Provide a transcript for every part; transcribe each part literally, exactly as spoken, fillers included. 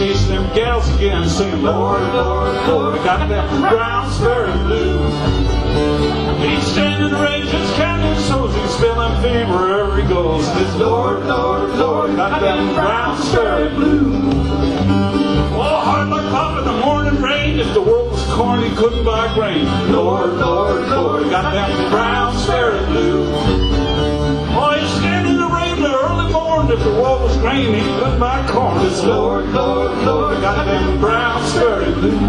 chasing them gals again, singing, Lord, Lord, Lord, I got them brown sparrow blues. He's standing in the range, just counting his souls, he's feeling fever wherever he goes. Says, Lord, Lord, Lord, got them brown sparrow blues. Oh, hard like pop in the morning rain, if the world was corn, he couldn't buy grain. Lord, Lord, Lord, got them brown sparrow blues. Oh, he's standing in the rain in the early morning, if the world was grain, he couldn't buy corn. It's Lord, Lord, Lord, got them brown sparrow blues.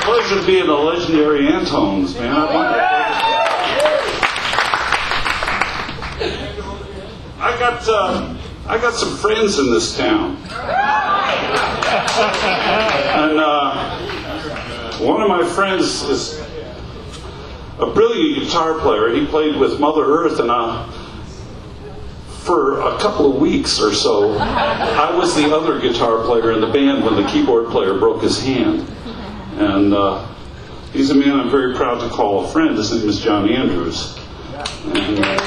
pleasure being the legendary Antones, man. I I got uh, I got some friends in this town, and uh, one of my friends is a brilliant guitar player. He played with Mother Earth, and uh, for a couple of weeks or so, I was the other guitar player in the band when the keyboard player broke his hand. And uh, he's a man I'm very proud to call a friend. His name is John Andrews. And, uh,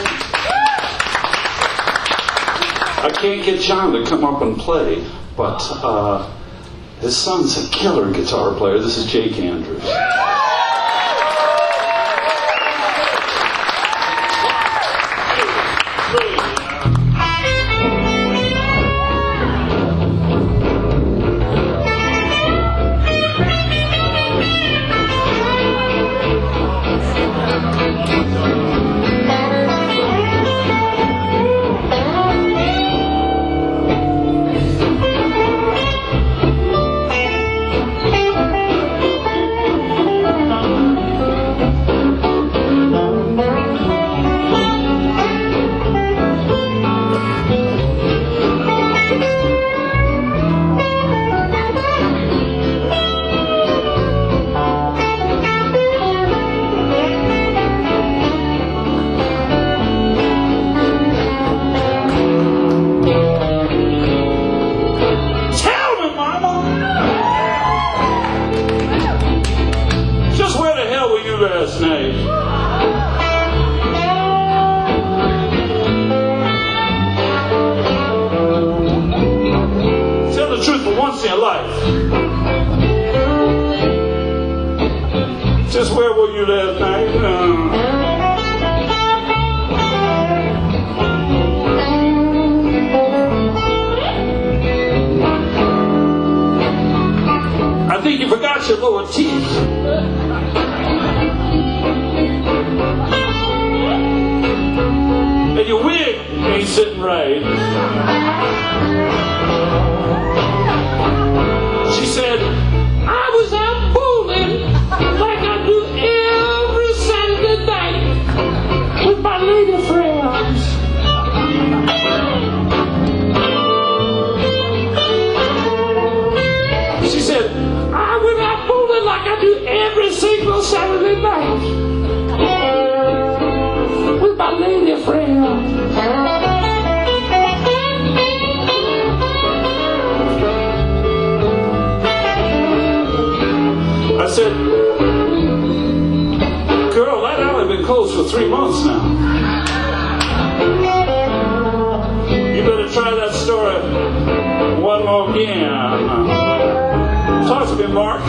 I can't get John to come up and play, but uh, his son's a killer guitar player. This is Jake Andrews. Just where were you last night? Uh. I think you forgot your lower teeth. And your wig ain't sitting right. She said, I was out bowling like I do every Saturday night with my lady friends. She said, I went out bowling like I do every single Saturday night with my lady friends. I said, girl, that alley been closed for three months now. You better try that story one more again. Talk to me, Mark.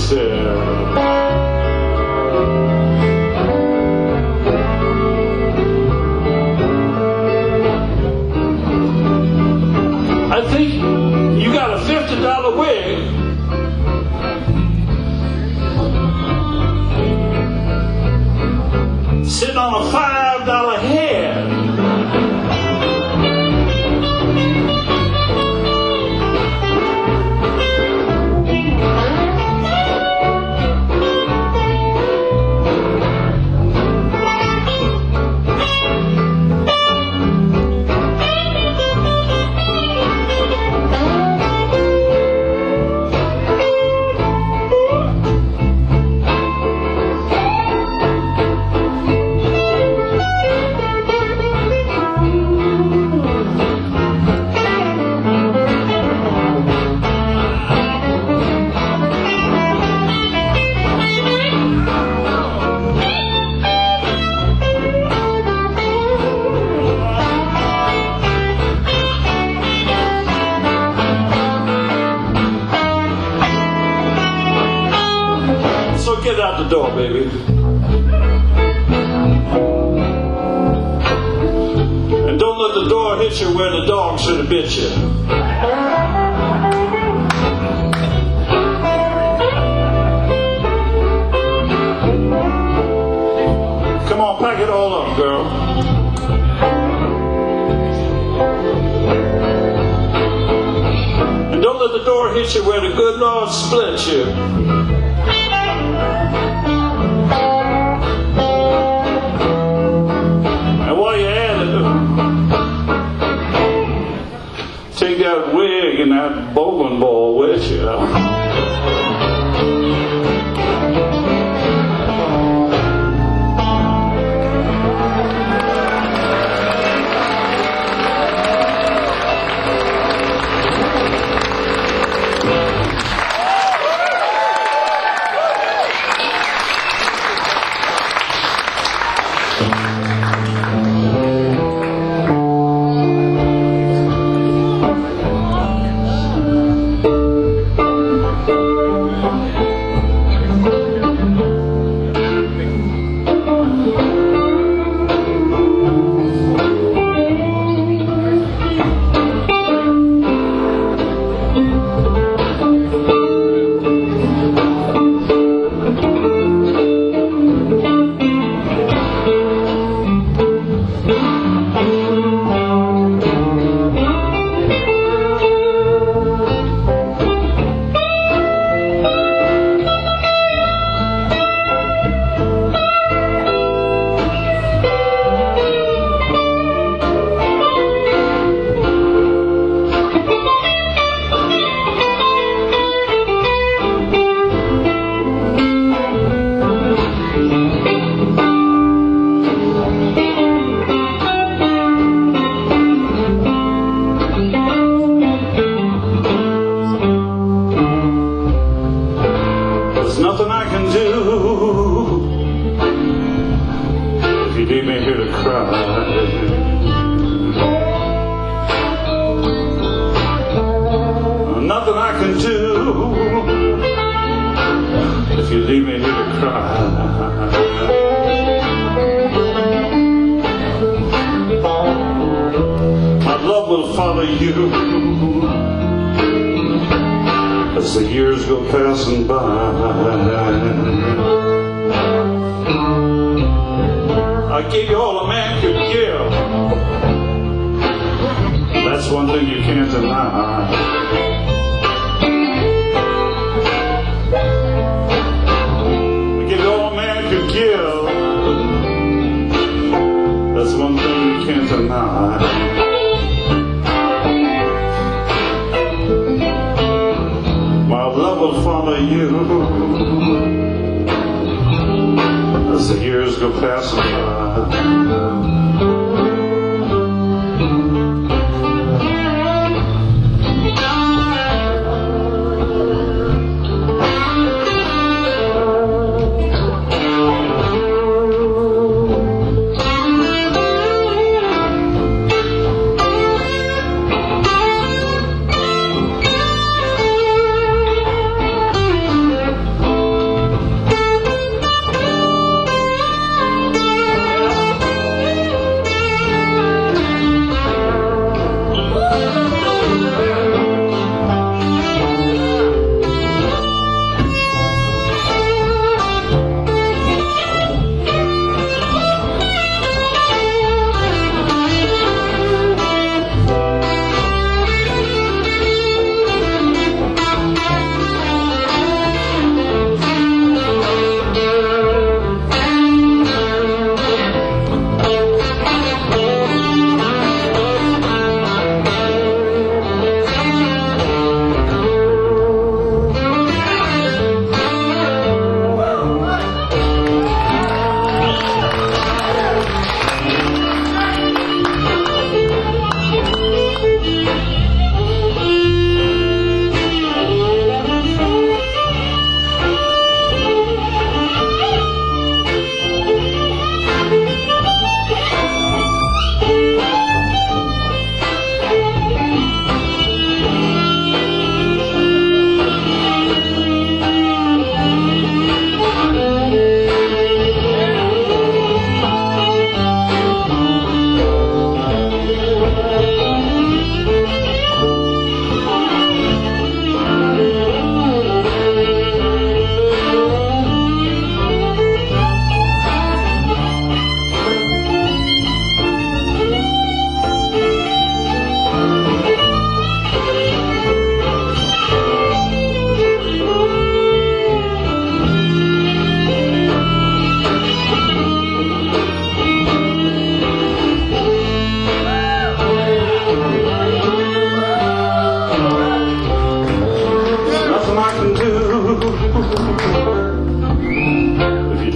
said. I think you got a fifty dollar wig. Sitting on a five dollar head. So get out the door, baby. And don't let the door hit you where the dog should have bit you. Come on, pack it all up, girl. And don't let the door hit you where the good Lord split you. Take that wig and that bowling ball with you. Nothing I can do if you leave me here to cry. Nothing I can do if you leave me here to cry. My love will follow you as the years go passing by. I gave you all a man could give. That's one thing you can't deny. I gave you all a man could give. That's one thing you can't deny. Love will follow you as the years go passing by.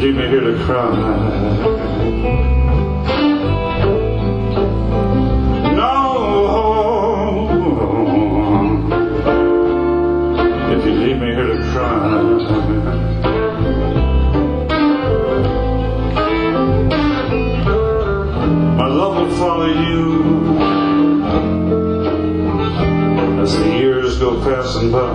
leave me here to cry. No, if you leave me here to cry. My love will follow you as the years go passing by.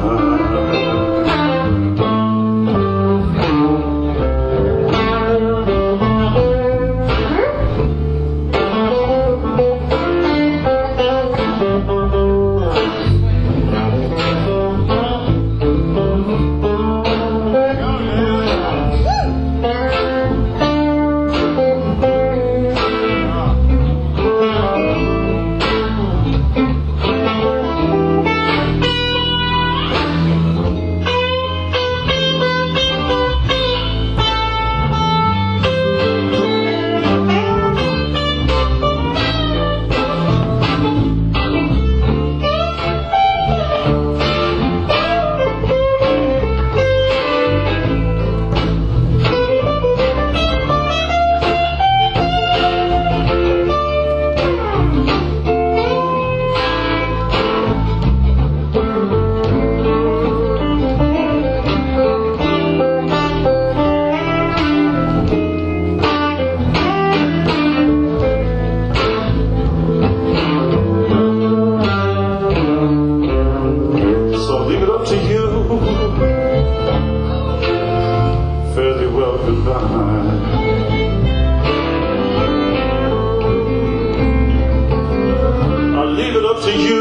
I'll leave it up to you.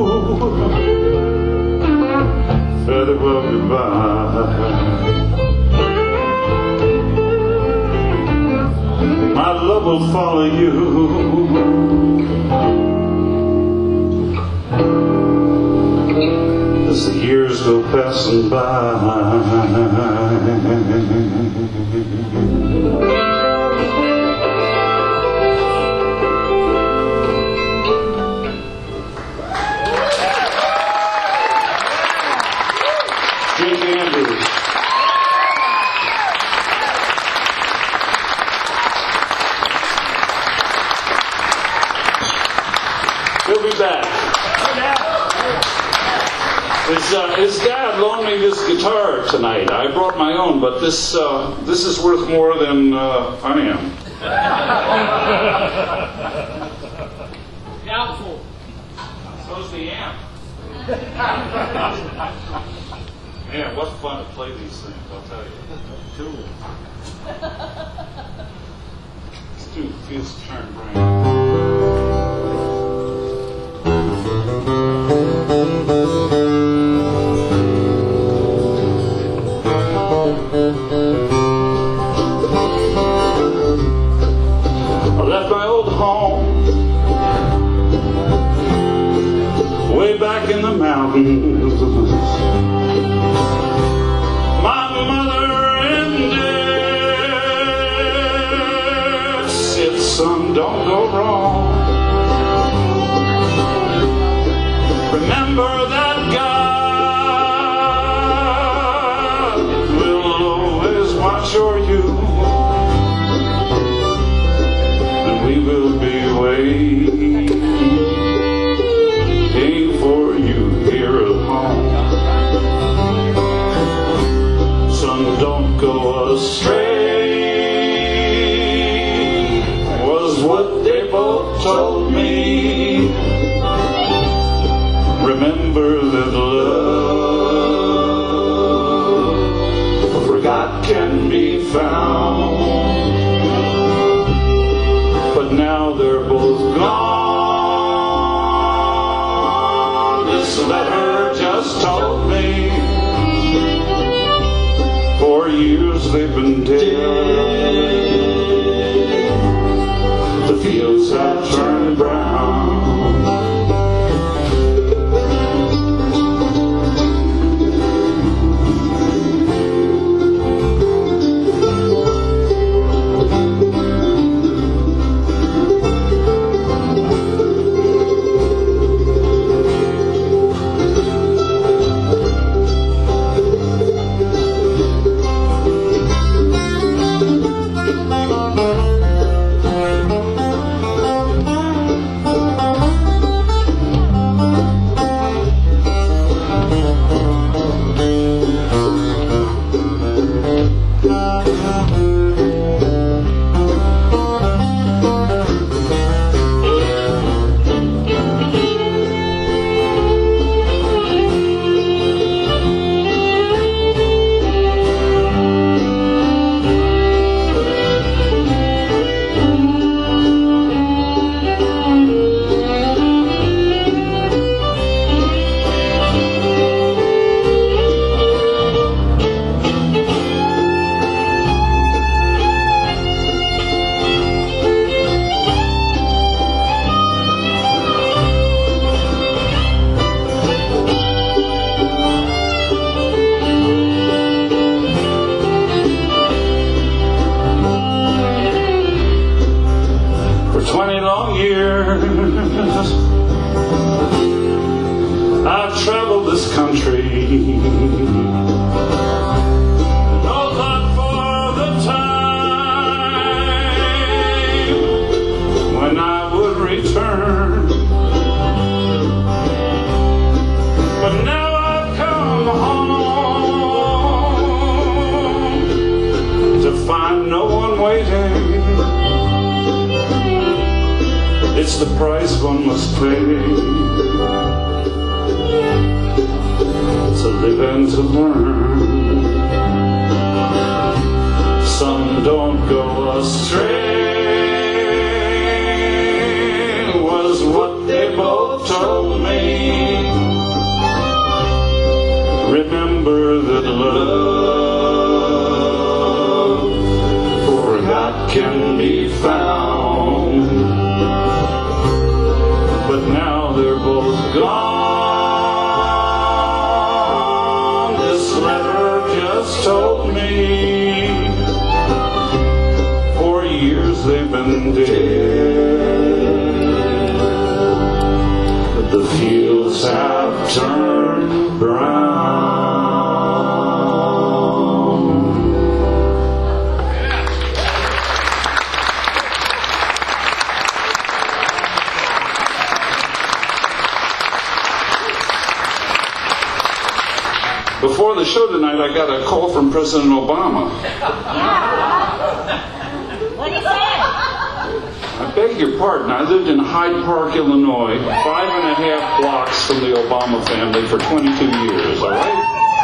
Fare thee well, goodbye. My love will follow you as the years go passing by. He'll be back. His, uh, his dad loaned me this guitar tonight. I brought my own, but this uh, this is worth more than uh, I am. Doubtful. So's the amp. Man, what fun to play these things, I'll tell you. Cool. This dude feels turned brain. I left my old home way back in the mountains. My mother ended said, son, don't go wrong. Remember that God will always watch over you, and we will be waiting for you here at home. Son, don't go astray, was what they both told me. Remember that love forgot can be found, but now they're both gone. This letter just told me for years they've been dead. The fields have turned brown. that I've traveled this country. No thought for the time when I would return. But now I've come home to find no one waiting. It's the price one must pay to live and to learn. Some don't go astray, was what they both told me. Remember that love forgot can be found. But now they're both gone. This letter just told me for years they've been dead, but the fields have turned brown. Before the show tonight, I got a call from President Obama. What did he say? I beg your pardon, I lived in Hyde Park, Illinois, five and a half blocks from the Obama family for twenty-two years, all right?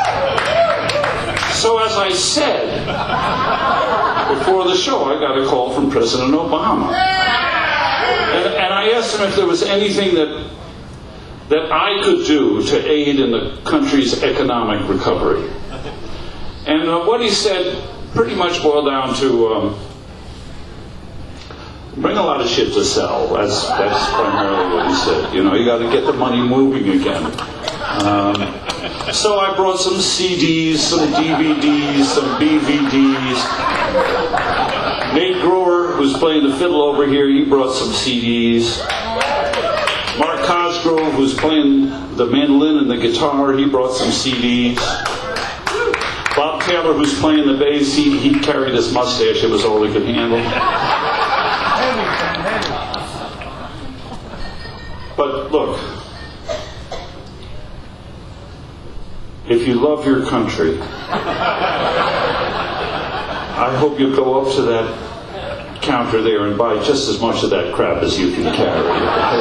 So as I said, before the show, I got a call from President Obama. And, and I asked him if there was anything that that I could do to aid in the country's economic recovery. And uh, what he said pretty much boiled down to um, bring a lot of shit to sell. That's, that's primarily what he said. You know, you got to get the money moving again. Um, so I brought some C Ds, some D V Ds, some B V Ds. Nate Grower, who's playing the fiddle over here, he brought some C Ds. Mark Cosgrove, who's playing the mandolin and the guitar, he brought some C Ds. Bob Taylor, who's playing the bass, he, he carried his mustache. It was all he could handle. But look, if you love your country, I hope you go up to that counter there and buy just as much of that crap as you can carry.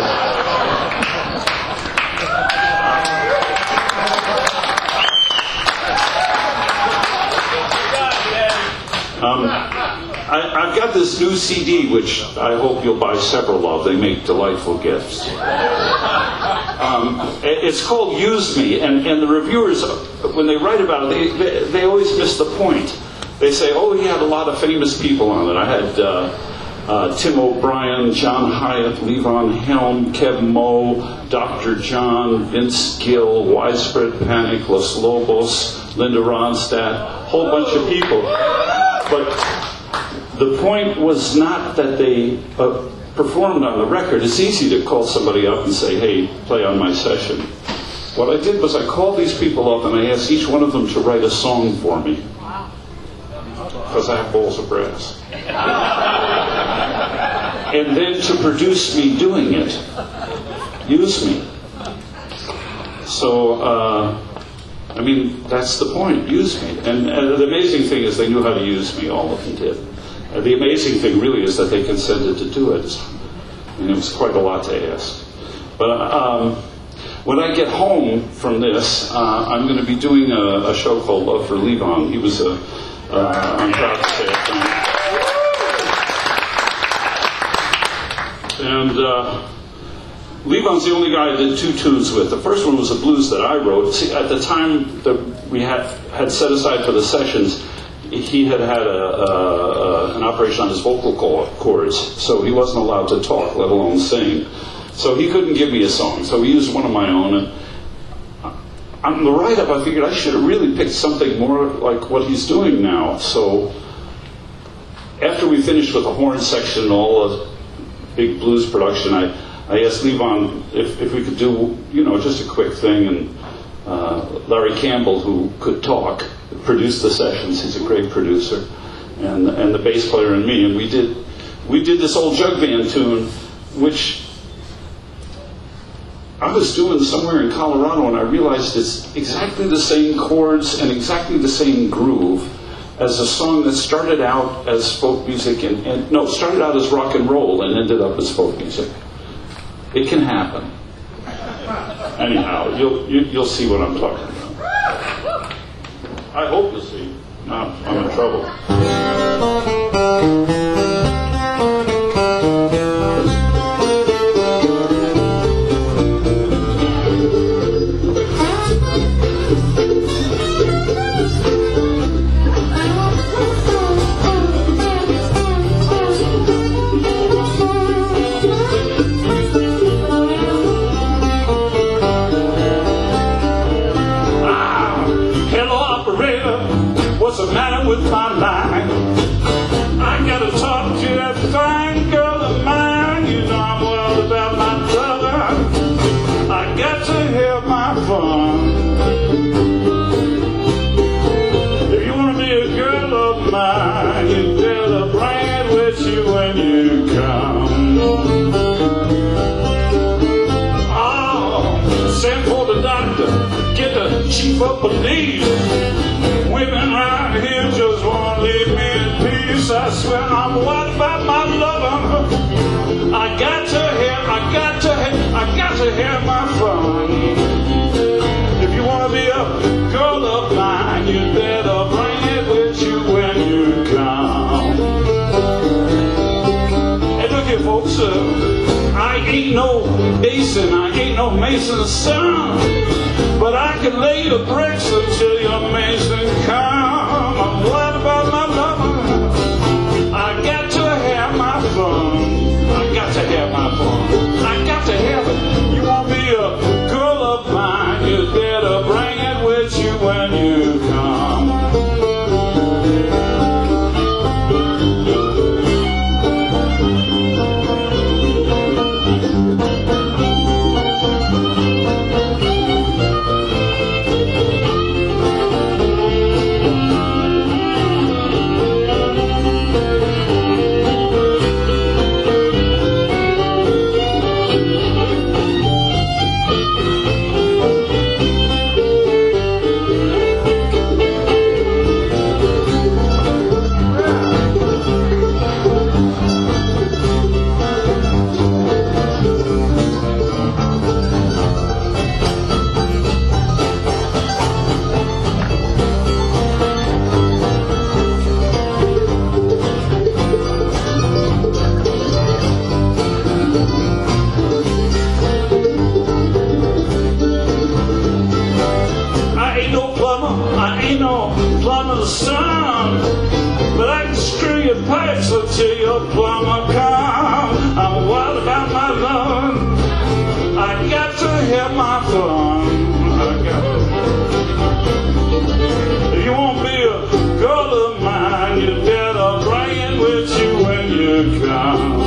Um, I, I've got this new C D, which I hope you'll buy several of. They make delightful gifts. Um, it's called Use Me, and, and the reviewers, when they write about it, they, they, they always miss the point. They say, oh, he had a lot of famous people on it. I had uh, uh, Tim O'Brien, John Hyatt, Levon Helm, Kev Moe, Doctor John, Vince Gill, Widespread Panic, Los Lobos, Linda Ronstadt, a whole bunch of people. But the point was not that they uh, performed on the record. It's easy to call somebody up and say, hey, play on my session. What I did was I called these people up and I asked each one of them to write a song for me. Because I have balls of brass. And then to produce me doing it. Use me. So, uh, I mean, that's the point. Use me. And uh, the amazing thing is they knew how to use me. All of them did. Uh, the amazing thing really is that they consented to do it. And it was quite a lot to ask. But um, when I get home from this, uh, I'm going to be doing a, a show called Love for Levon. He was a, uh, I'm proud to say it. And uh, Levon's the only guy I did two tunes with. The first one was a blues that I wrote. See, at the time that we had, had set aside for the sessions, he had had a, a, a, an operation on his vocal cords, so he wasn't allowed to talk, let alone sing. So he couldn't give me a song, so we used one of my own. And on the write-up, I figured I should have really picked something more like what he's doing now. So after we finished with the horn section and all the big blues production, I, I asked Levon if, if we could do, you know, just a quick thing, and uh, Larry Campbell, who could talk, produced the sessions. He's a great producer, and and the bass player and me, and we did we did this old jug band tune, which I was doing somewhere in Colorado, and I realized it's exactly the same chords and exactly the same groove as a song that started out as folk music and, and no, started out as rock and roll and ended up as folk music. It can happen. Anyhow, you'll you, you'll see what I'm talking about. I hope you'll see. No, I'm in trouble. What's the matter with my line? I gotta talk to that fine girl of mine. You know I'm wild about my lover. I got to have my fun. If you wanna be a girl of mine, you better bring it with you when you come. Oh, send for the doctor, get the chief of police. Women right here just won't leave me in peace. I swear I'm wild about my lover. I got to have, I got to have, I got to have my fun. If you want to be a girl of mine, you better bring it with you when you come. Hey, look here, folks. Uh, I ain't no Mason, I ain't no Mason's son. But I can lay the bricks until your Mason come. I'm wild about my lover. I got to have my fun. I got to have my fun. I got to have it. You won't be a girl of mine. You better bring it with you when you come. Son, but I can screw your pipes until your plumber come. I'm wild about my love. I got to have my fun. I got to. If you won't be a girl of mine, you better bring it with you when you come.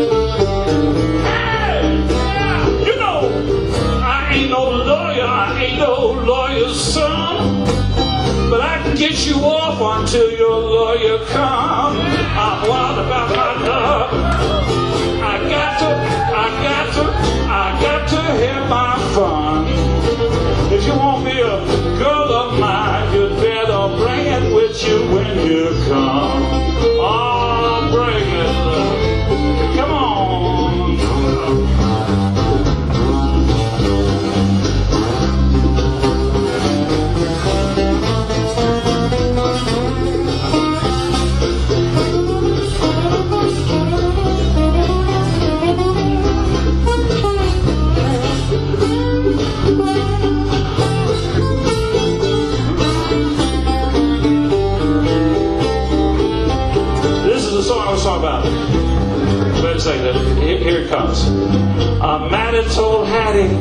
Hey, you know, I ain't no lawyer, I ain't no lawyer's son. But I can get you off until your lawyer comes. I'm wild about my love. I got to, I got to, I got to have my fun. If you want me a girl of mine, you better bring it with you when you come. Oh, bring it. Come on. About it. Wait a second. Here, here it comes. I met and told Hattie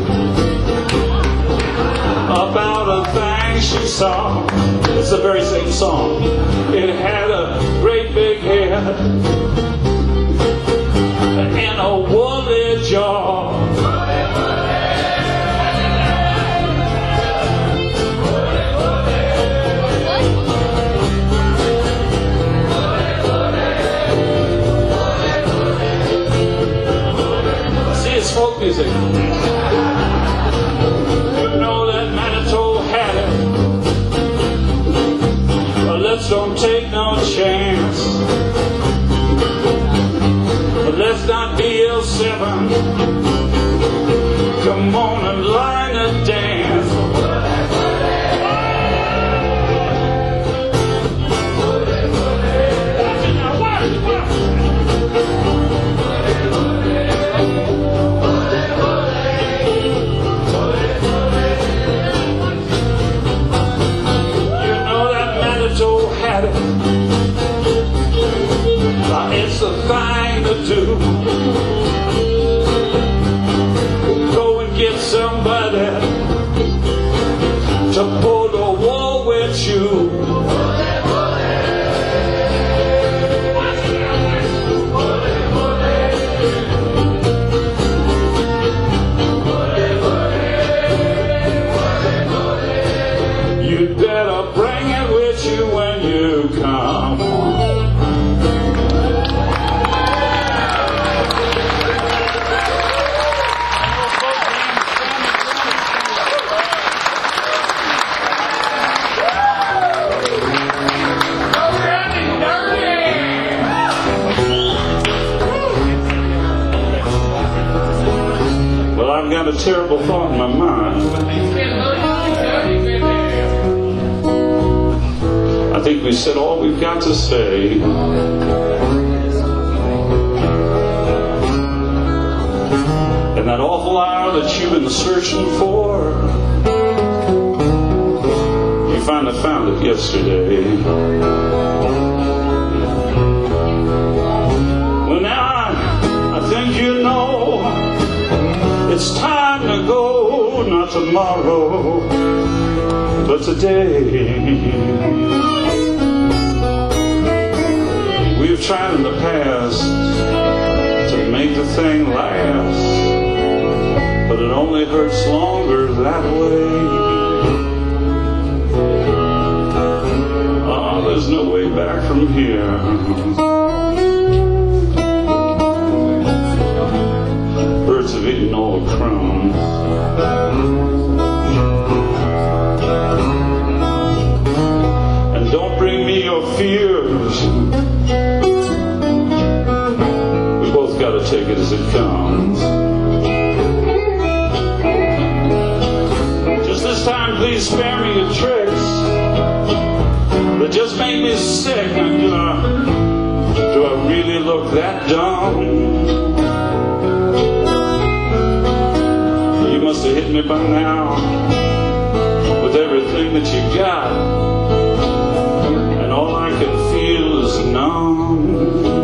about a thing she saw. It's the very same song. It had a great big head and a woolly jaw. music. You know that Manitou had it. But let's don't take no chance. But let's not be L seven. Come on and line a dance. It's the thing to do. Go and get somebody to pull the wall with you. You'd better bring it with you when you come. I've got a terrible thought in my mind. I think we said all we've got to say. And that awful hour that you've been searching for, you finally found it yesterday. Well, now I, I think you know it's time to go, not tomorrow, but today. We've tried in the past to make the thing last, but it only hurts longer that way. Oh, there's no way back from here. Birds have eaten all the crumbs. And don't bring me your fears. We both got to take it as it comes. Just this time, please spare me your tricks that just make me sick. And do I, do I really look that dumb? Must have hit me by now with everything that you got, and all I can feel is numb.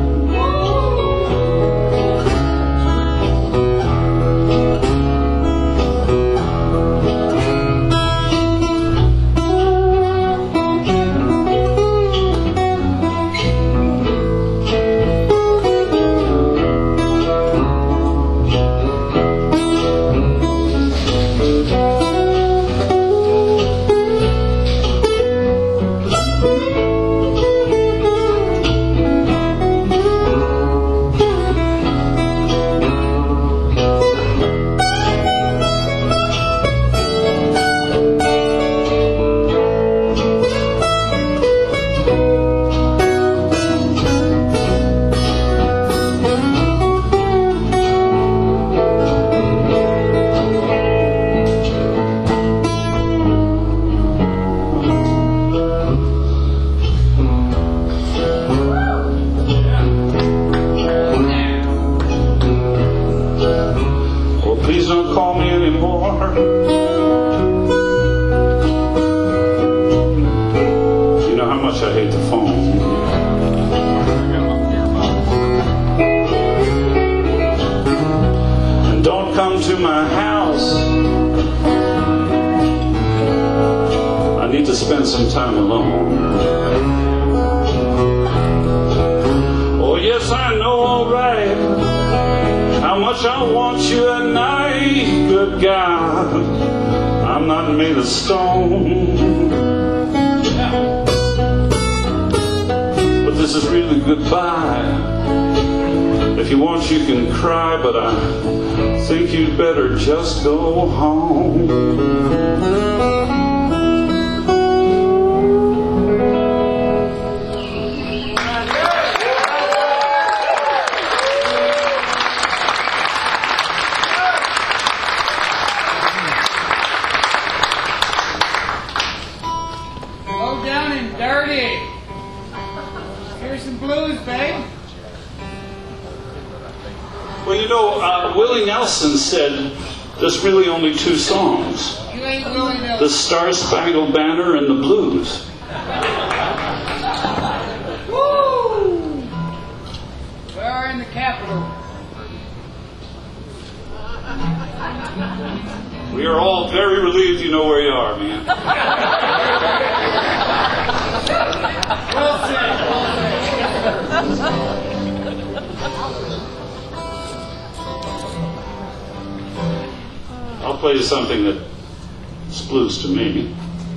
Please don't call me anymore. You know how much I hate the phone. And don't come to my house. I need to spend some time alone. Oh yes, I know, all right, how much I want you at night. Good God, I'm not made of stone. But this is really goodbye. If you want, you can cry, but I think you'd better just go home. Low down and dirty. Here's some blues, babe. Well, you know, uh, Willie Nelson said there's really only two songs. You ain't Willie Nelson. The Star-Spangled Banner and the blues. Woo! We are in the Capitol. We are all very relieved you know where you are, man. Well said, well said. I'll play you something that's blues to me.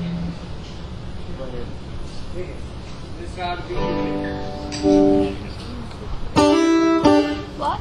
This ought to be good. What?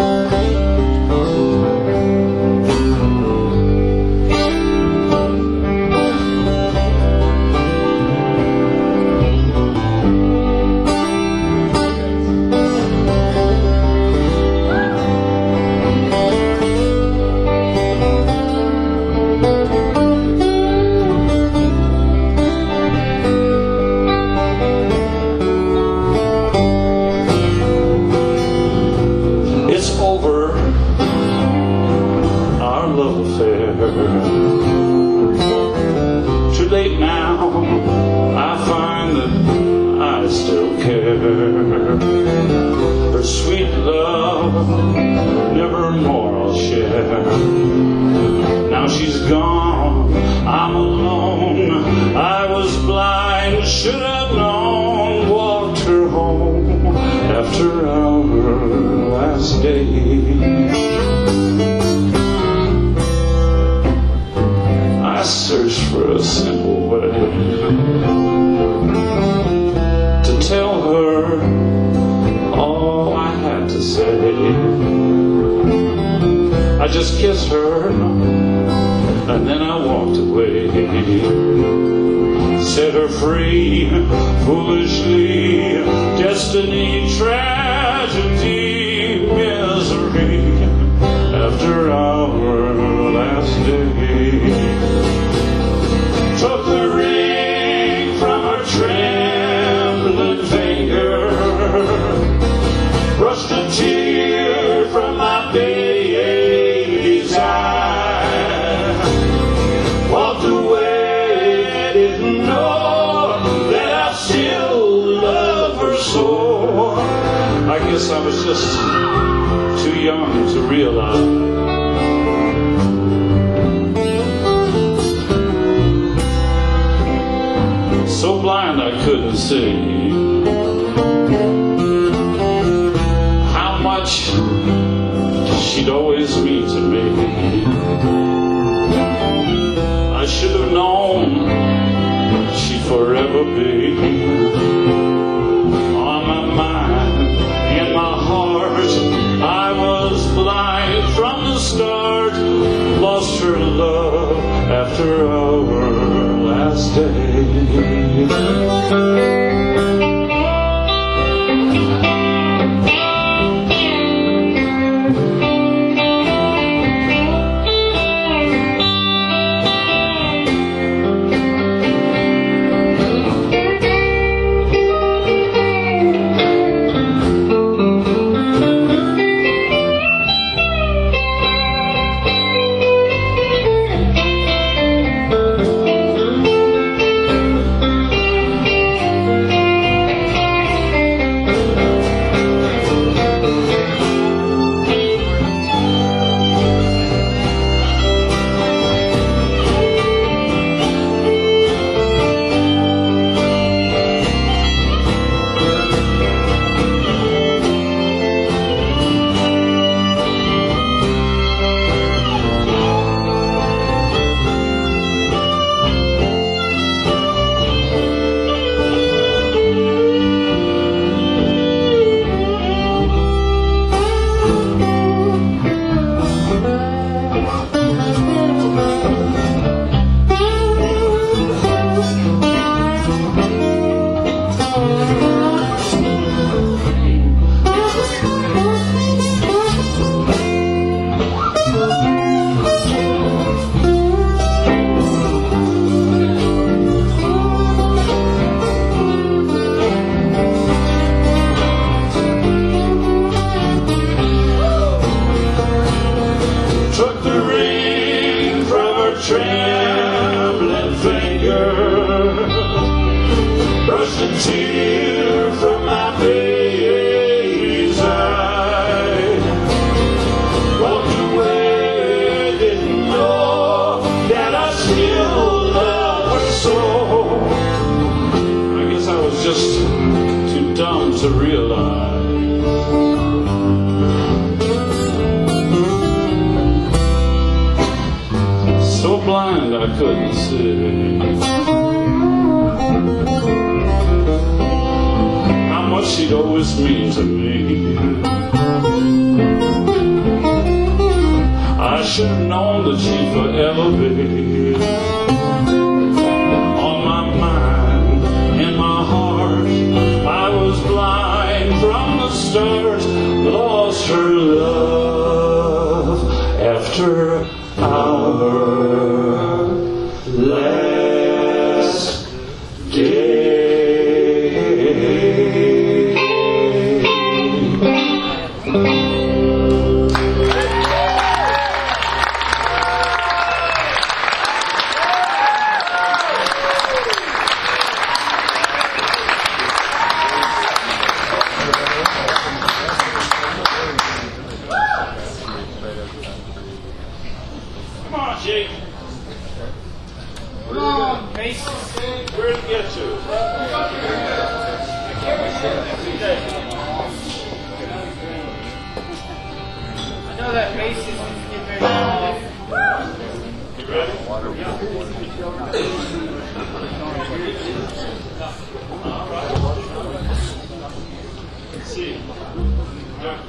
Too late now, I find that I still care. Her sweet love, nevermore I'll share. Now she's gone, I'm alone. I was blind, should have known. Walked her home after our last day. I searched for a simple way to tell her all I had to say. I just kissed her and then I walked away. Set her free, foolishly, destiny, tragedy, misery, after our last day. Took the ring from her trembling finger, brushed a tear from my baby's eye, walked away, didn't know that I still love her so. I guess I was just too young to realize. So blind I couldn't see how much she'd always mean to me. I should have known she'd forever be on my mind, in my heart. I was blind from the start, lost her love after our last day. to realize so blind I couldn't see how much she'd always mean to me. I should have known that she'd forever be on my mind, in my heart. I was blind from the start, lost her love after our last day. Come on, Jake. Come on, bass. Where to get to? I know that bass is getting very loud. You ready? All right. Let's see. Yeah.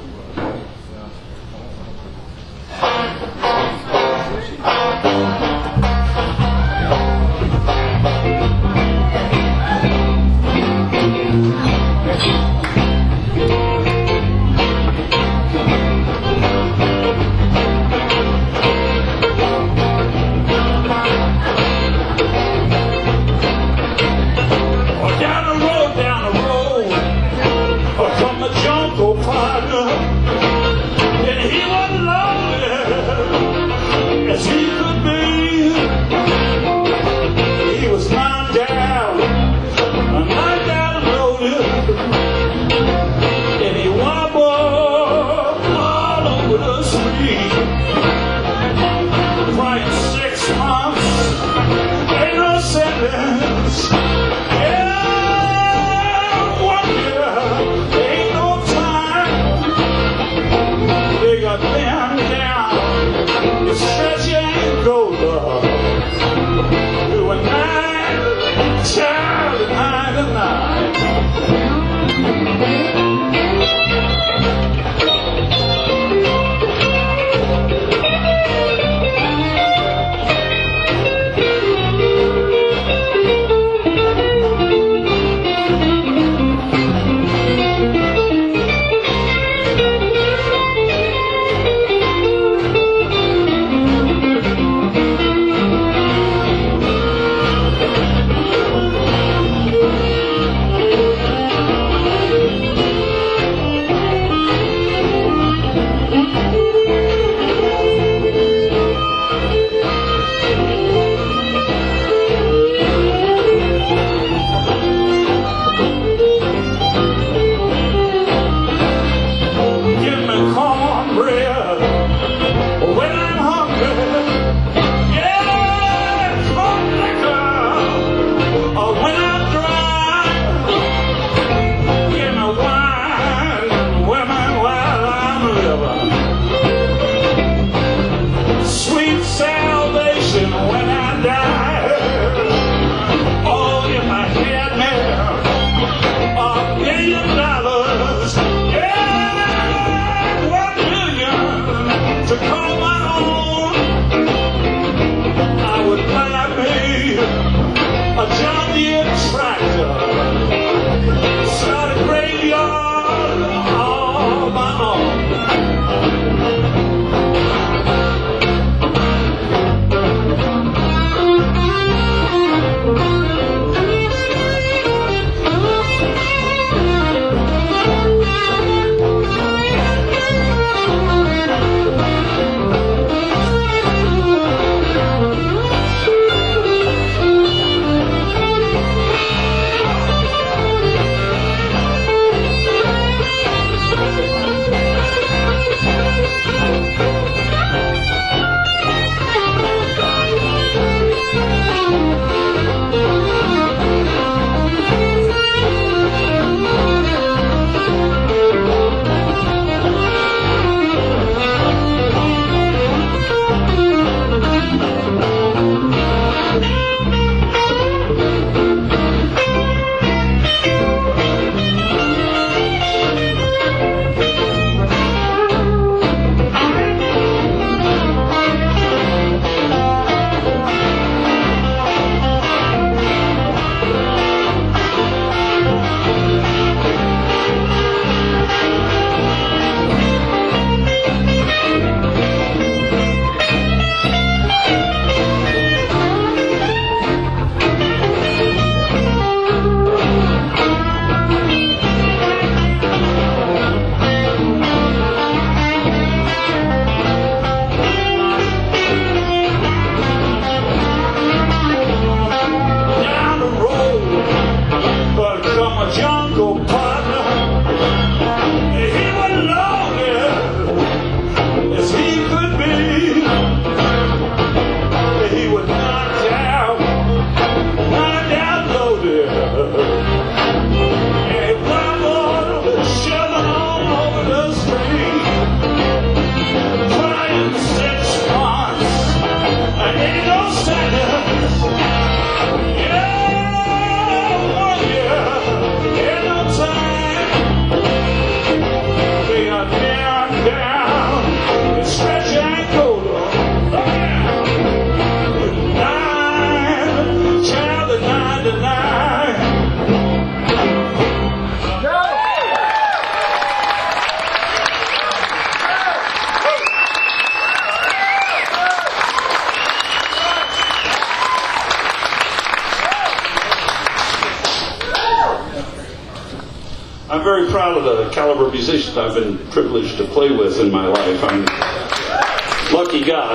I'm very proud of the caliber of musicians I've been privileged to play with in my life. I'm a lucky guy.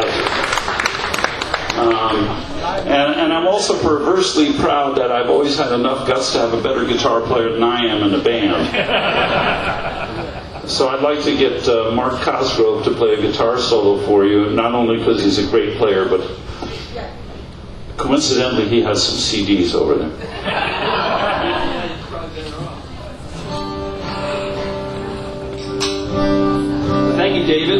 Um, and, and I'm also perversely proud that I've always had enough guts to have a better guitar player than I am in the band. So I'd like to get uh, Mark Cosgrove to play a guitar solo for you, not only because he's a great player, but coincidentally he has some C Ds over there. Thank you, David.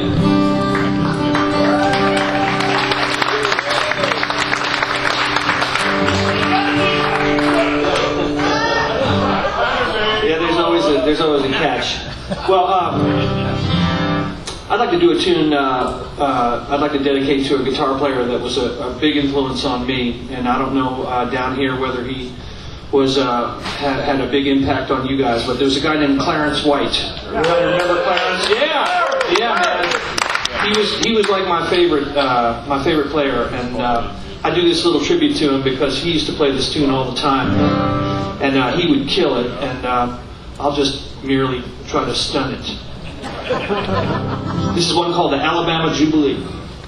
Yeah, there's always a, there's always a catch. Well, uh, I'd like to do a tune uh, uh, I'd like to dedicate to a guitar player that was a, a big influence on me, and I don't know uh, down here whether he was uh, had, had a big impact on you guys, but there's a guy named Clarence White. Everybody remember Clarence? Yeah, yeah, man. He was he was like my favorite uh, my favorite player, and uh, I do this little tribute to him because he used to play this tune all the time, and uh, he would kill it, and uh, I'll just merely try to stun it. This is one called the Alabama Jubilee.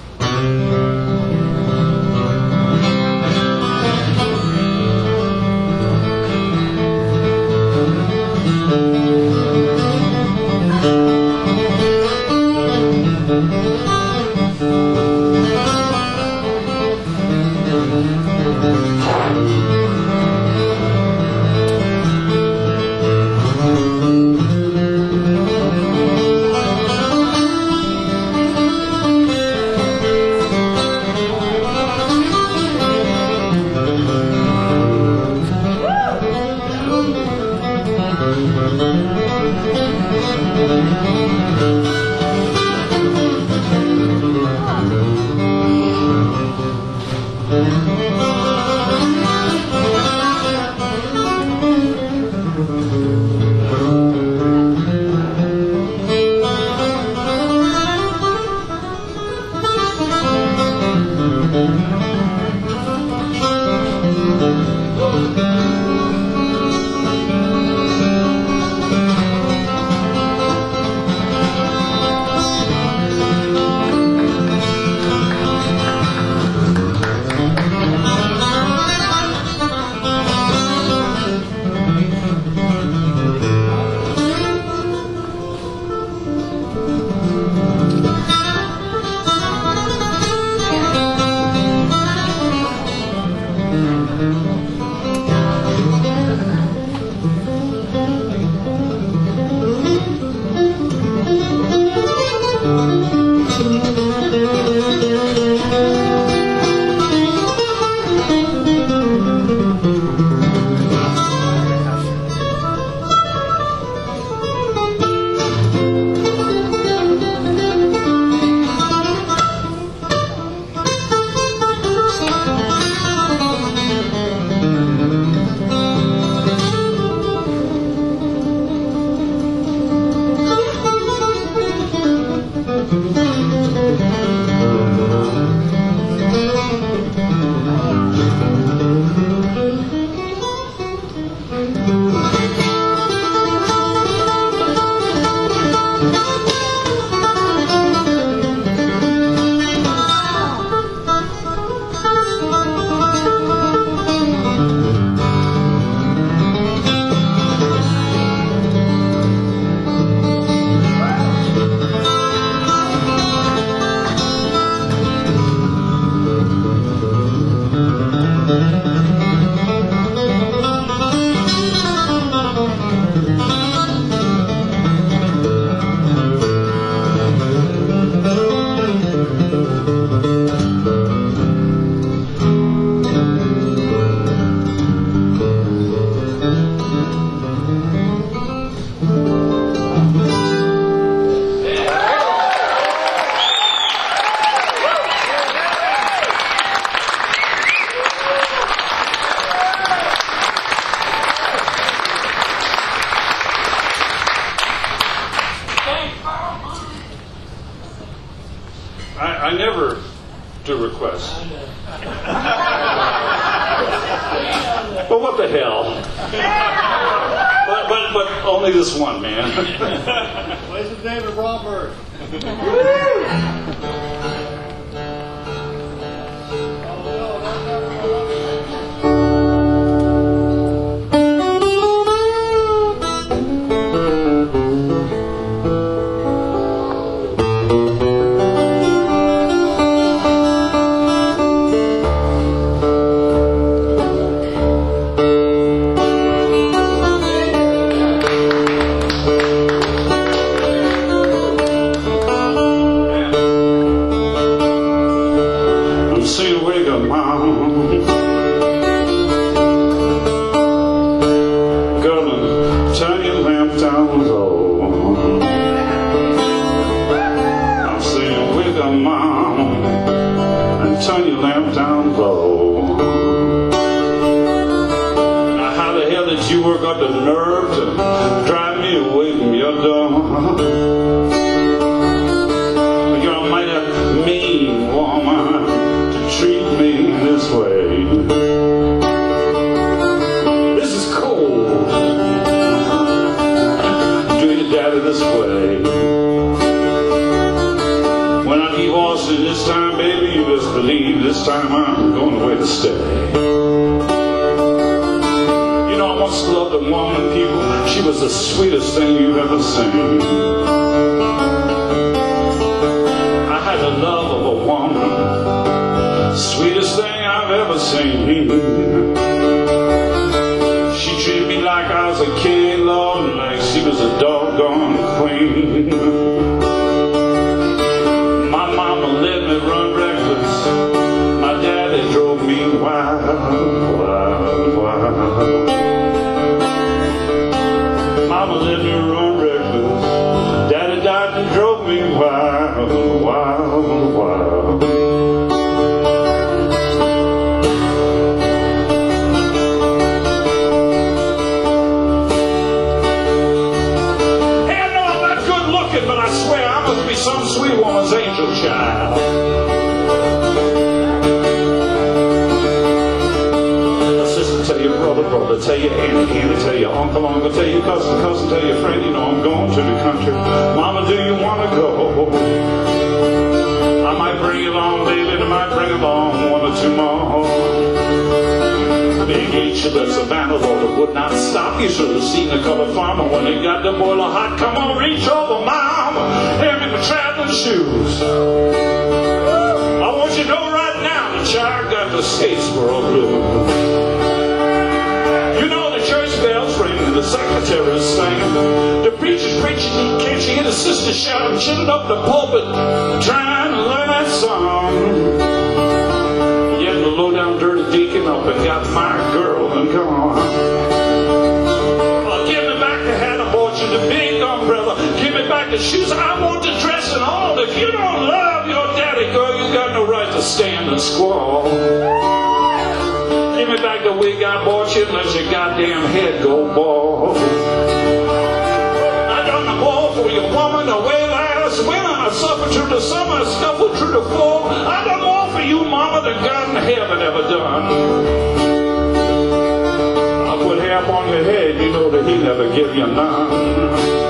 I, I never do requests. But what the hell? But, but, but only this one, man. Play some David Robert. This time I'm going away to stay. You know, I once loved a woman, people. She was the sweetest thing you've ever seen. I had the love of a woman, sweetest thing I've ever seen. She treated me like I was a king, Lord, like she was a doggone queen. My mama let me run reckless. My daddy drove me wild, wild, wild. Mama let me run reckless. Daddy died and drove me wild, wild, wild. Hey, I know I'm not good looking, but I swear I must be some sweet woman's angel child. Brother, tell your auntie, auntie, tell your uncle, uncle, tell your cousin, cousin, tell your friend, you know I'm going to the country. Mama, do you want to go? I might bring you along, baby, and I might bring along one or two more. Big H of the Savannah, Lord, it would not stop. You should have seen the colored farmer when they got the boiler hot. Come on, reach over, Mama, hand me my traveling shoes. I want you to know right now the child got the Statesboro blues. Bells ringing, the secretary's singing, the preacher's preaching, can't you hear the sister shouting, chilling up the pulpit, trying to learn that song. Yet the low down dirty deacon up and got my girl and gone. Oh, give me back the hat I bought you, the big umbrella, give me back the shoes, I want the dress and all. If you don't love your daddy, girl, you got no right to stand and squall. Give me back the wig I bought you and let your goddamn head go bald. I done the ball for your woman away last winter. I suffered through the summer, I scuffled through the fall. I done more for you, mama, than God in heaven ever done. I put hair on your head, you know that he never give you none.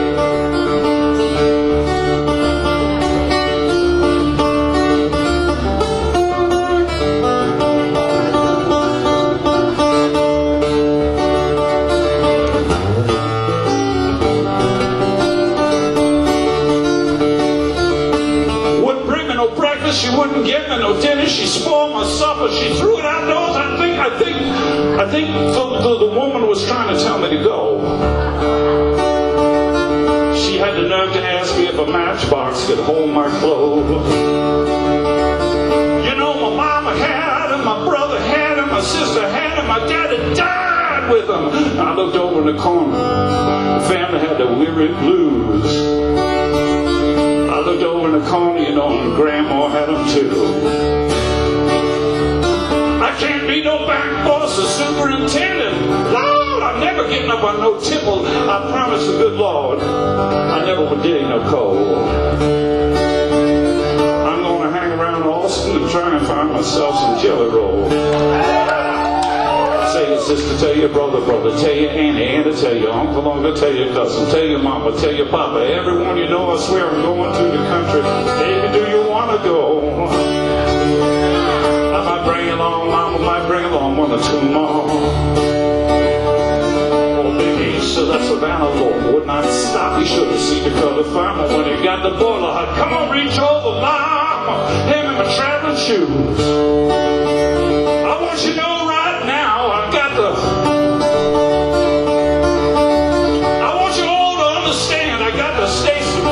She wouldn't give me no dinner. She spoiled my supper. She threw it outdoors. I think, I think, I think the, the, the woman was trying to tell me to go. She had the nerve to ask me if a matchbox could hold my clothes. You know, my mama had him, my brother had him, my sister had him, my daddy died with him. I looked over in the corner. The family had the weary blues. I looked over in the corner, you know, and Grandma had them too. I can't be no bank boss or superintendent. Lord, I'm never getting up on no tipple. I promise the good Lord, I never would dig no coal. I'm going to hang around Austin and try and find myself some jelly roll. Say, you sister, tell your brother, brother, tell your auntie, auntie, tell your uncle, uncle, tell your cousin, tell your mama, tell your papa, everyone you know. I swear I'm going to the country. Baby, do you want to go? I might bring along, mama might bring along one or two more. Oh, baby, so that's Savannah, Lord, would not stop. You should have seen the color farmer when he got the boiler hot. Come on, reach over, mama, hand me my traveling shoes. I want you to know right now, I got the, I want you all to understand, I got the station.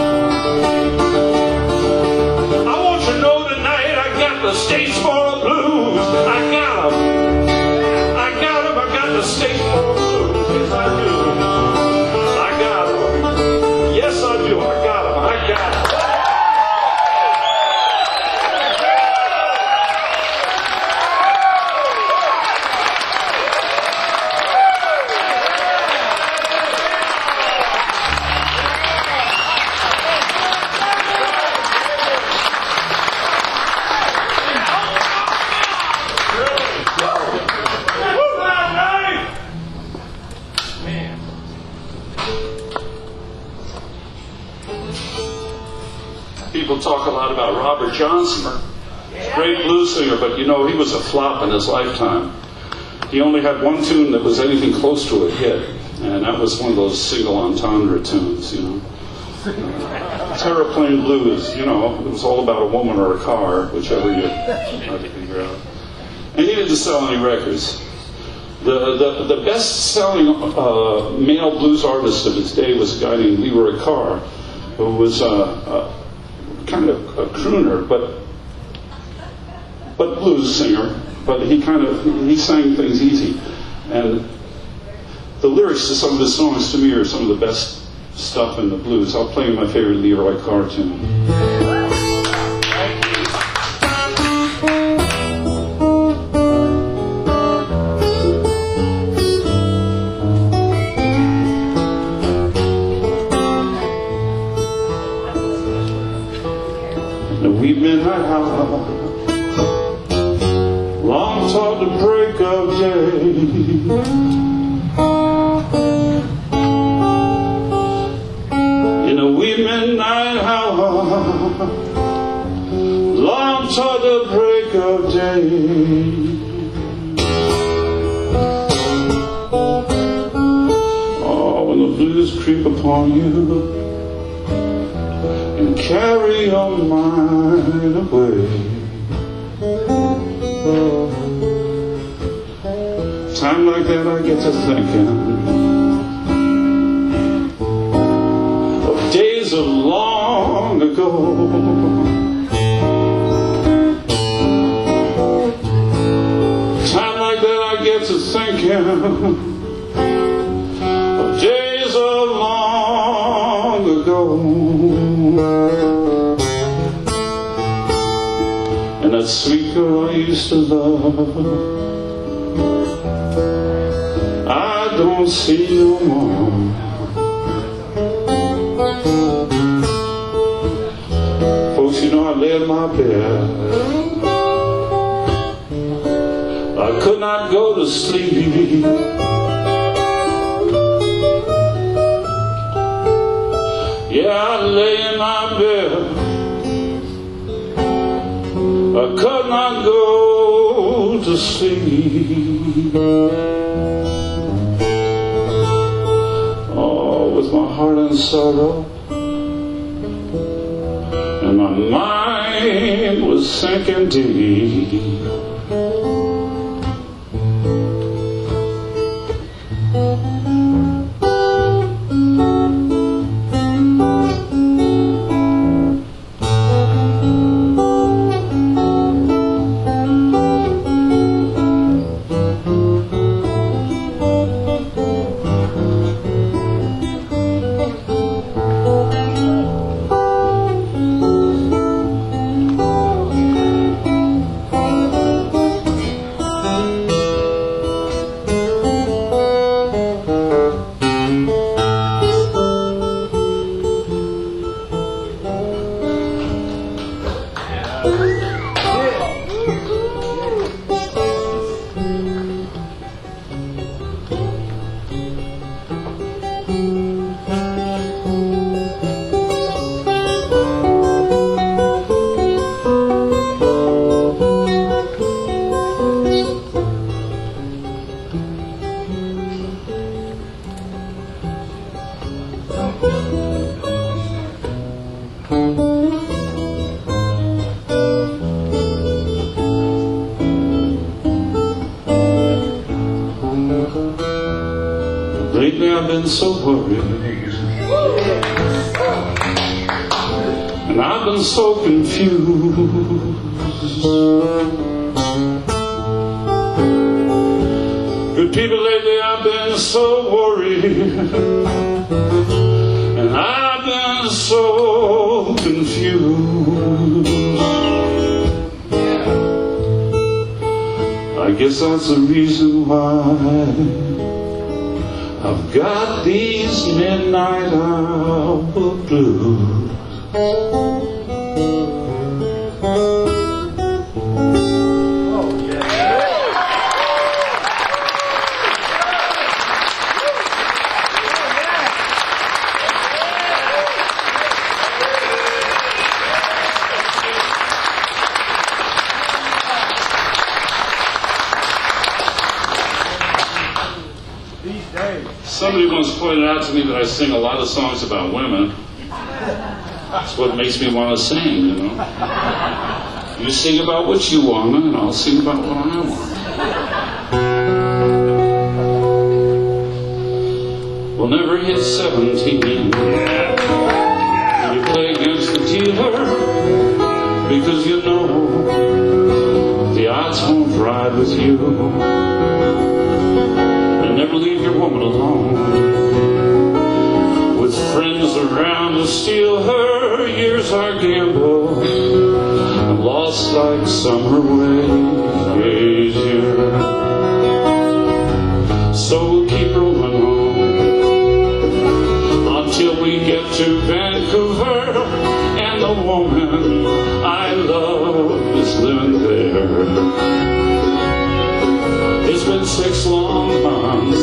I want you to know tonight, I got the Statesboro Blues. I got them. I got them, I got the Statesboro Blues. Yes, I do. I got them. Yes, I do. I got them. I got them. People talk a lot about Robert Johnson, great blues singer, but you know, he was a flop in his lifetime. He only had one tune that was anything close to a hit, and that was one of those single entendre tunes, you know. Terraplane Blues, you know, it was all about a woman or a car, whichever you try to figure out. And he didn't sell any records. The, the, the best-selling uh, male blues artist of his day was a guy named Leroy Carr, who was uh, uh, kind of a crooner, but but blues singer. But he kind of he sang things easy, and the lyrics to some of his songs to me are some of the best stuff in the blues. I'll play my favorite Leroy Carr tune. We've been out long toward the break of day. In a wee midnight hour, long toward the break of day. Oh, when the blues creep upon you and carry your mind away. Time like that I get to thinking of days of long ago. Time like that I get to thinking of days of long ago. And that sweet girl I used to love, I don't see no more. Folks, you know, I lay in my bed, I could not go to sleep. Yeah, I lay in my bed, I could not go to sleep. Oh, with my heart in sorrow, and my mind was sinking deep. Lately I've been so worried, and I've been so confused. Good people, lately I've been so worried, and I've been so confused. I guess that's the reason why I've got these midnight hour blues. Somebody once pointed out to me that I sing a lot of songs about women. That's what makes me want to sing, you know. You sing about what you want, and I'll sing about what I want. We'll never hit seventeen. And you play against the dealer because you know the odds won't ride with you. Never leave your woman alone with friends around to steal her. Years are gambled and lost like summer waves. So we'll keep rolling on until we get to Vancouver, and the woman I love is living there. It's been six long months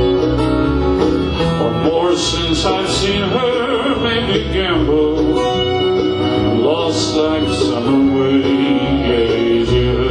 or more since I've seen her, made me gamble, lost like summer waves.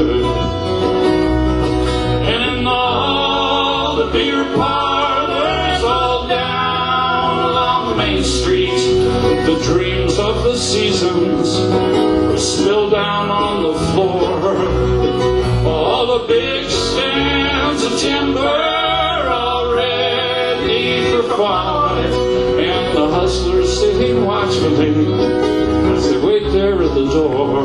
And in all the beer parlors all down along Main Street, the dreams of the seasons were spilled down on the floor. All the big stands of timber all ready for quiet, and the hustlers sitting watchfully as they wait there at the door.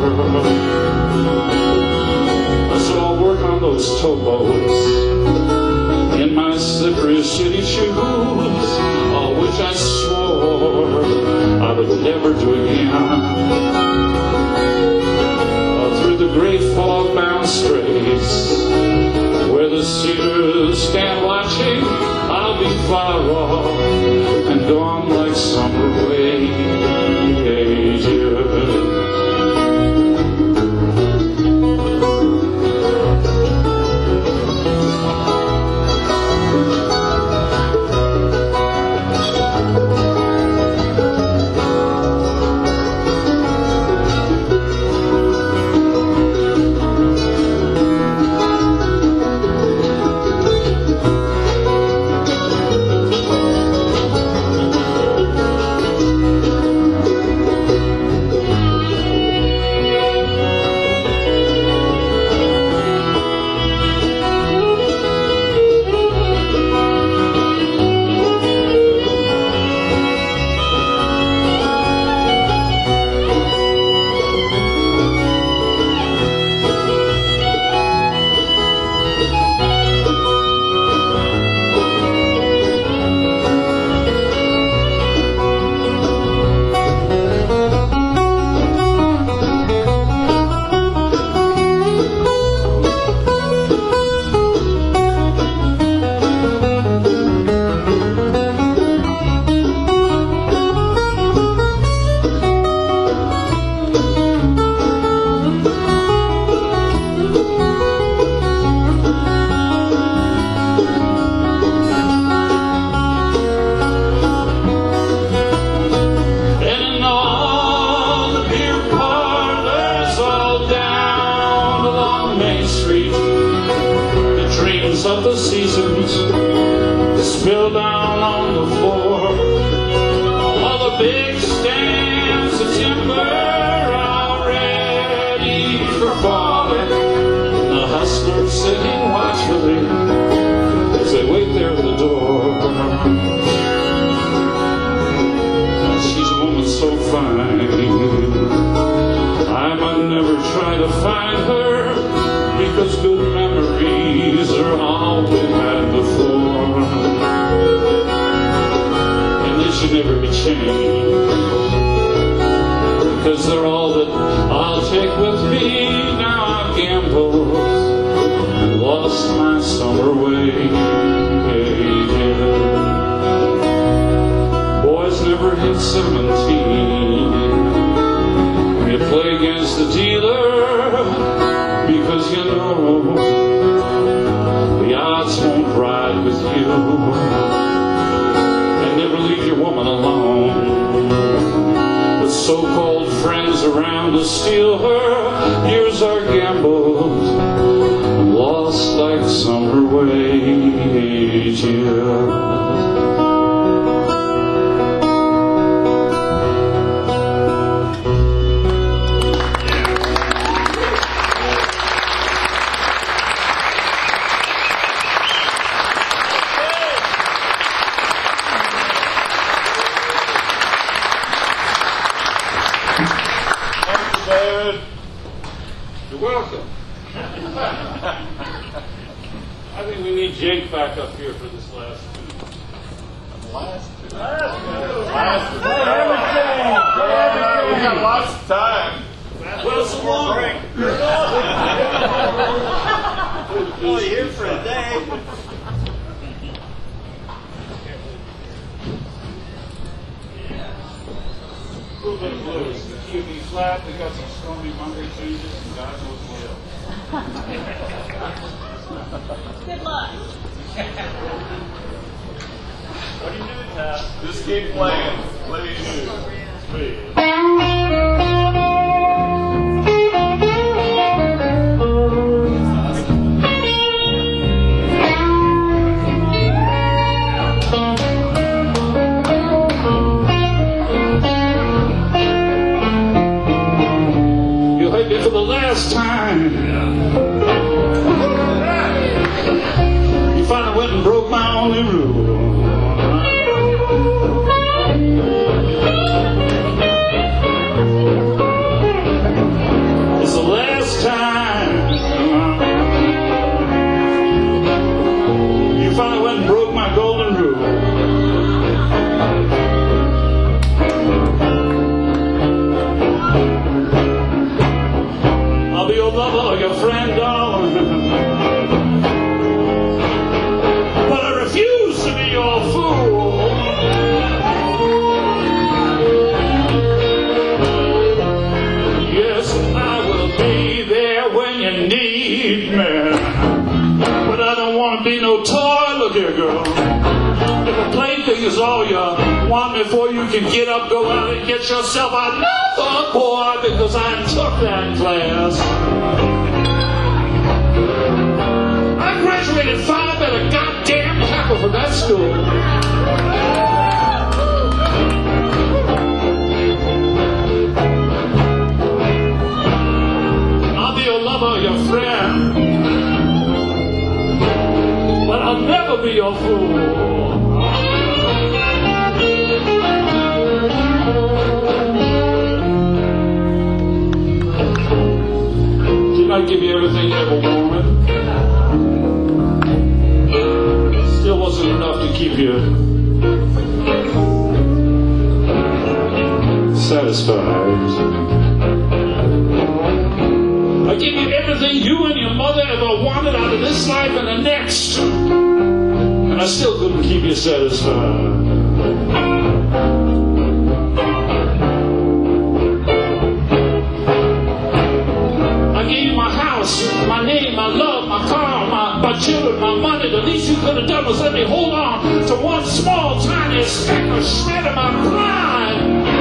So I'll work on those towboats in my slippery city shoes, all which I swore I would never do again. Through the great fog-bound straits, where the cedars stand watching, I'll be far off and gone like summer waves. change, because they're all that I'll take with me. Now I've gambled and lost my summer way. Boys never hit seventeen. You play against the dealer because you know the odds won't ride with you, and never leave your woman alone. The so-called friends around to steal her. Years are gambled and lost like summer wage. Yeah. You're welcome. I think we need Jake back up here for this last two. Last two. Last two. Everything. We got lots of time. Well, so long. Only here for a day. Little bit of blues. The key will be flat. We got some stormy Monday changes, and God knows what else. Good luck. What are you doing, Pat? Just keep playing. Please. Please. For the last time, you finally went and broke my only rule. It's the last time you finally went and broke my golden rule. I'll be your lover, your friend, darling, but I refuse to be your fool. Yes, I will be there when you need me, but I don't want to be no toy. Look here, girl. If a plaything is all you want before you can get up, go out and get yourself another boy, because I took that class. I graduated five at a goddamn tackle from that school. I'll be your lover, your friend, but I'll never be your fool. Didn't I give you everything you ever wanted? Still wasn't enough to keep you satisfied. I gave you everything you and your mother ever wanted out of this life and the next, and I still couldn't keep you satisfied. I gave you my house, my name, my love, my car, my, my children, my money. The least you could have done was let me hold on to one small, tiny speck or shred of my pride.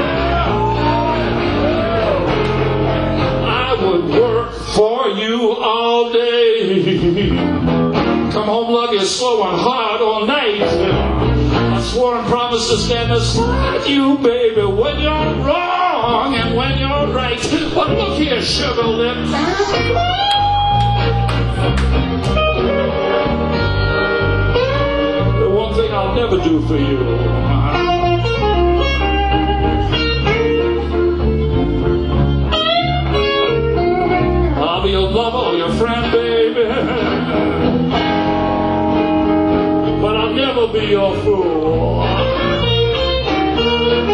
I would work for you all day, come home lucky, slow and hard all night. I swore and promised to stand beside you, baby, when you're wrong and when you're right. But look here, sugar lips, the one thing I'll never do for you, I'll be your lover or your friend, baby, but I'll never be your fool.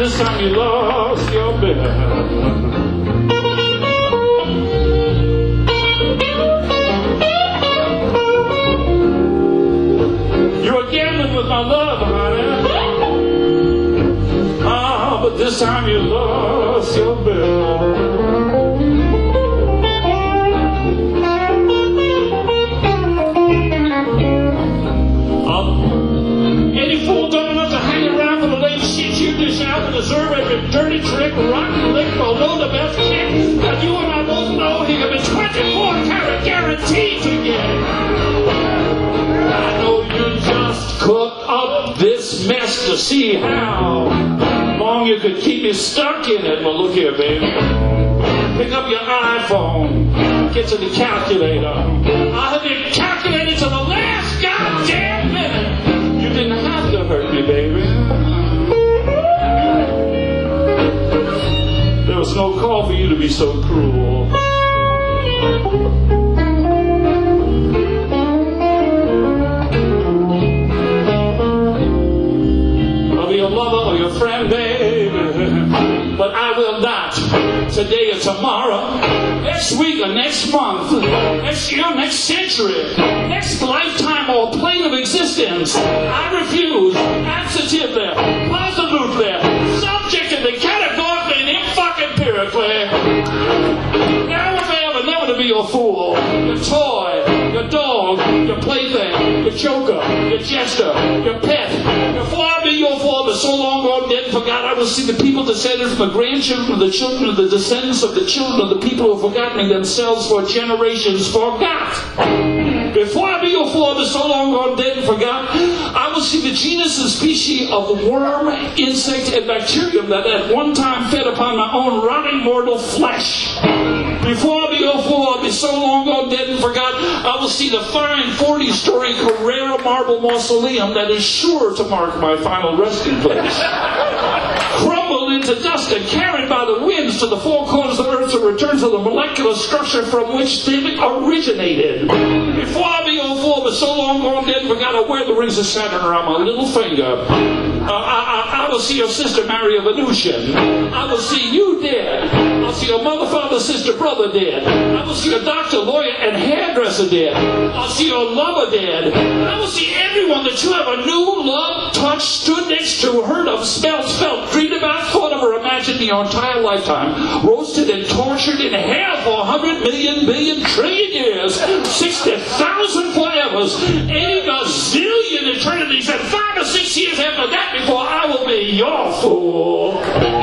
this time you lost your bet. You were gambling with my love, honey. Ah, but this time you lost your bet. Deserve every dirty trick, rotten lick, although the best kick that you and I both know he can be twenty-four karat guaranteed to get. I know you just cook up this mess to see how long you could keep me stuck in it. Well, look here, baby. Pick up your iPhone, get to the calculator. I have been calculating to the last goddamn minute. You didn't have to hurt me, baby. There was no call for you to be so cruel. I'll be your lover or your friend, baby, but I will not today or tomorrow, next week or next month, next year, next century, next lifetime or plane of existence. I refuse, absolutely, positively, subjectively, categorically, and empirically, never fail and never to be your fool, your toy, your dog, your plaything, your joker, your jester, your pet. Before I be your father, so long gone dead and forgot, I will see the people descended from the grandchildren of the children of the descendants of the children of the people who have forgotten themselves for generations forgot. Before I be your father, so long gone dead and forgot, I will see the genus and species of worm, insect, and bacterium that at one time fed upon my own rotting mortal flesh. Before I be your father, be so long gone dead and forgot, I will see the fine forty-story Carrera marble mausoleum that is sure to mark my final resting place. Crumbled into dust and carried by the winds to the four corners of Earth to return to the molecular structure from which they originated. Before I be your father, so long gone dead and forgot, I wear the rings of Saturn around my little finger. Uh, I, I, I will see your sister marry a Venusian. I will see you dead. I'll see your mother, father, sister, brother dead. I will see your doctor, lawyer, and hairdresser dead. I'll see your lover dead. I will see everyone that you ever knew, loved, touched, stood next to, heard of, smelled, felt, dreamed about, thought of, or imagined in your entire lifetime. Roasted and tortured in hell for a hundred million, billion, trillion years. Sixty thousand forevers. Eighty gazillion eternities. And five or six years after that before I will be your fool.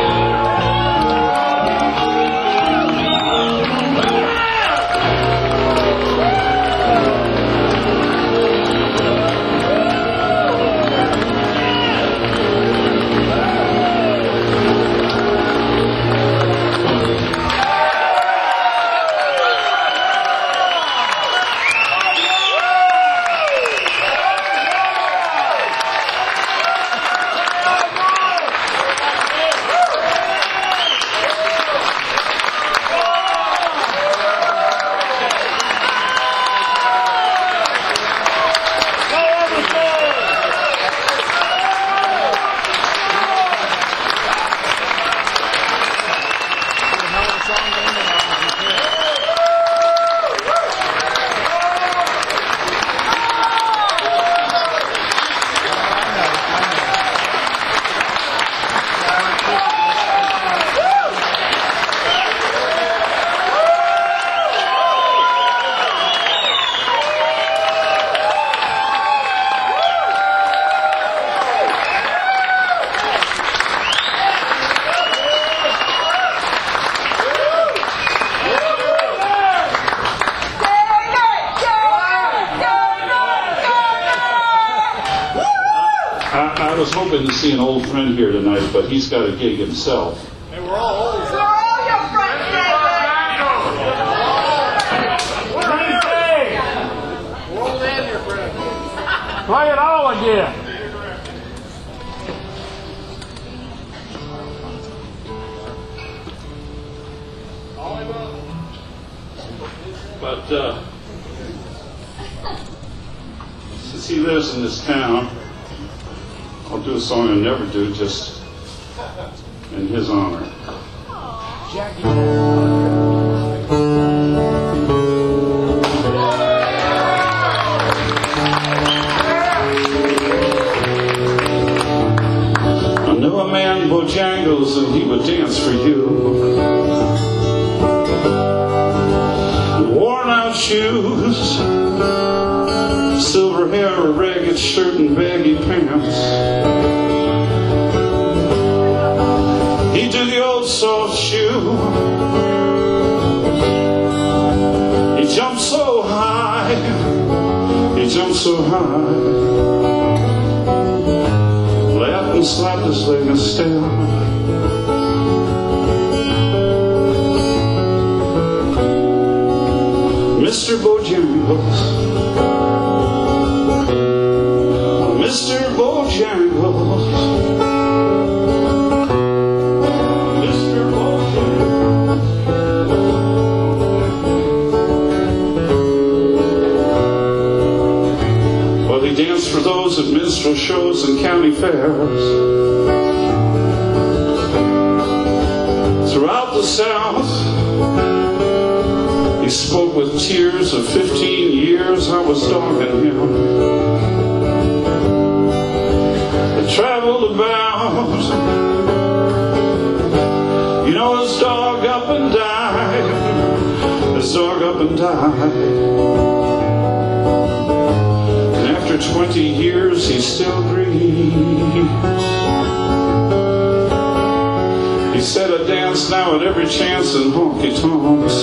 I was hoping to see an old friend here tonight, but he's got a gig himself. Hey, we're all old. We're all your friends, Wednesday! We're old and your friends. Play it all again. But uh, since he lives in this town, I'll do a song I never do, just in his honor. I knew a man, Bojangles, and he would dance for you. Worn out shoes, silver hair, a ragged shirt, and baggy pants. He did the old soft shoe. He jumped so high, he jumped so high. Laughed and slapped his leg and stared. Mister Bojangles, Mister Bojangles, Mister Bojangles. Well, he danced for those at minstrel shows and county fairs throughout the South. He spoke with tears of fifteen years I was dogging him. I traveled about. You know, his dog up and died. His dog up and died. And after twenty years he still grieves. He said, I dance now at every chance in honky-tonks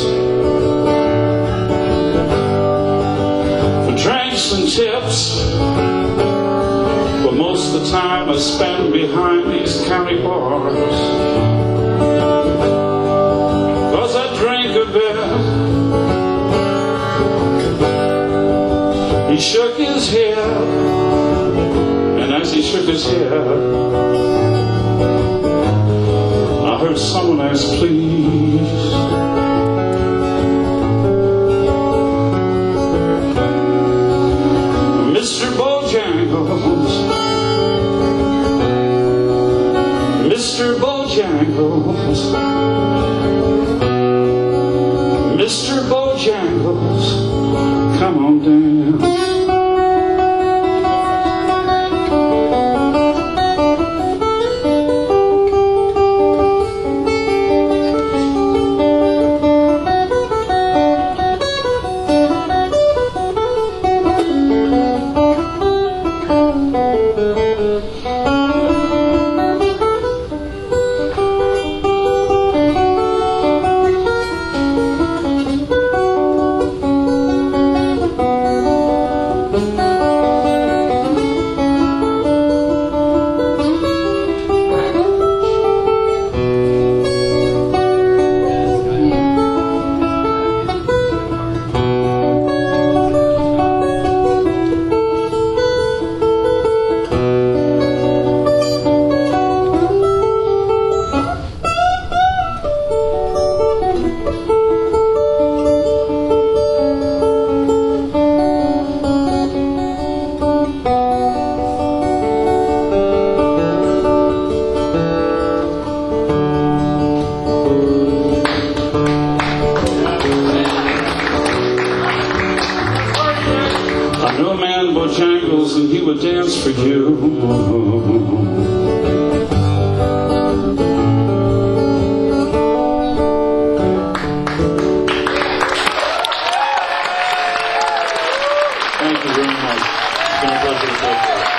for drinks and tips, but most of the time I spend behind these county bars, 'cause I drink a bit. He shook his head, and as he shook his head, I heard someone ask, please. Mister Bojangles, Mister Bojangles, Mister Bojangles, come on down. I knew a man, Bojangles, and he would dance for you. Thank you very much. It's been a pleasure to talk to you.